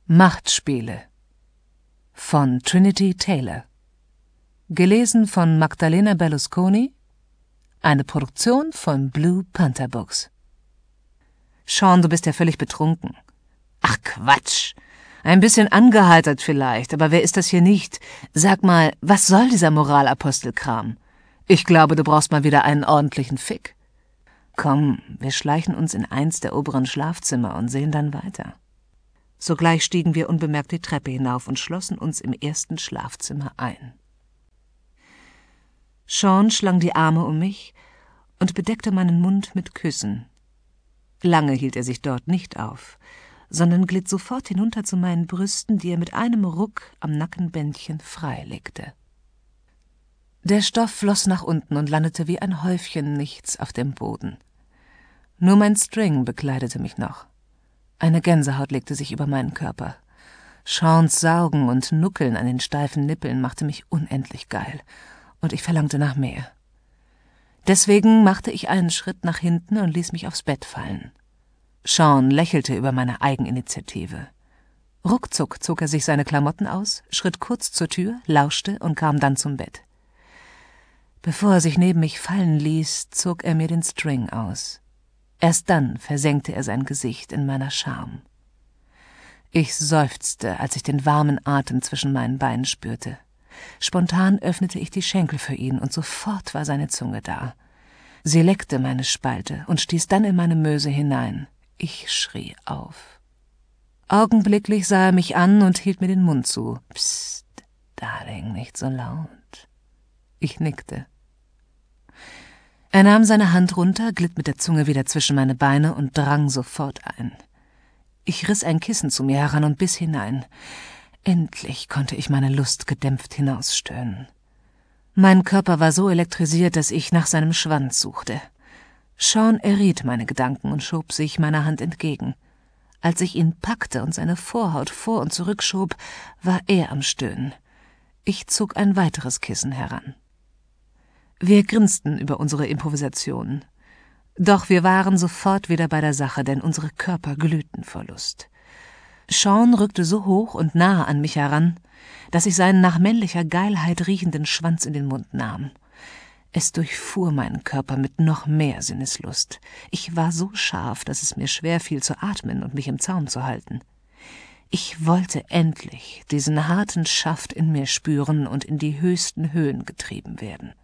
Machtspiele von Trinity Taylor. Gelesen von Magdalena Berlusconi. Eine Produktion von Blue Panther Books. Sean, du bist ja völlig betrunken. Ach Quatsch. Ein bisschen angeheitert vielleicht, aber wer ist das hier nicht? Sag mal, was soll dieser Moralapostelkram? Ich glaube, du brauchst mal wieder einen ordentlichen Fick. Komm, wir schleichen uns in eins der oberen Schlafzimmer und sehen dann weiter. Sogleich stiegen wir unbemerkt die Treppe hinauf und schlossen uns im ersten Schlafzimmer ein. Sean schlang die Arme um mich und bedeckte meinen Mund mit Küssen. Lange hielt er sich dort nicht auf, sondern glitt sofort hinunter zu meinen Brüsten, die er mit einem Ruck am Nackenbändchen freilegte. Der Stoff floss nach unten und landete wie ein Häufchen Nichts auf dem Boden. Nur mein String bekleidete mich noch. Eine Gänsehaut legte sich über meinen Körper. Seans Saugen und Nuckeln an den steifen Nippeln machte mich unendlich geil, und ich verlangte nach mehr. Deswegen machte ich einen Schritt nach hinten und ließ mich aufs Bett fallen. Sean lächelte über meine Eigeninitiative. Ruckzuck zog er sich seine Klamotten aus, schritt kurz zur Tür, lauschte und kam dann zum Bett. Bevor er sich neben mich fallen ließ, zog er mir den String aus. Erst dann versenkte er sein Gesicht in meiner Scham. Ich seufzte, als ich den warmen Atem zwischen meinen Beinen spürte. Spontan öffnete ich die Schenkel für ihn, und sofort war seine Zunge da. Sie leckte meine Spalte und stieß dann in meine Möse hinein. Ich schrie auf. Augenblicklich sah er mich an und hielt mir den Mund zu. Psst, Darling, nicht so laut. Ich nickte. Er nahm seine Hand runter, glitt mit der Zunge wieder zwischen meine Beine und drang sofort ein. Ich riss ein Kissen zu mir heran und biss hinein. Endlich konnte ich meine Lust gedämpft hinausstöhnen. Mein Körper war so elektrisiert, dass ich nach seinem Schwanz suchte. Sean erriet meine Gedanken und schob sich meiner Hand entgegen. Als ich ihn packte und seine Vorhaut vor und zurückschob, war er am Stöhnen. Ich zog ein weiteres Kissen heran. Wir grinsten über unsere Improvisationen. Doch wir waren sofort wieder bei der Sache, denn unsere Körper glühten vor Lust. Sean rückte so hoch und nahe an mich heran, dass ich seinen nach männlicher Geilheit riechenden Schwanz in den Mund nahm. Es durchfuhr meinen Körper mit noch mehr Sinneslust. Ich war so scharf, dass es mir schwer fiel zu atmen und mich im Zaum zu halten. Ich wollte endlich diesen harten Schaft in mir spüren und in die höchsten Höhen getrieben werden.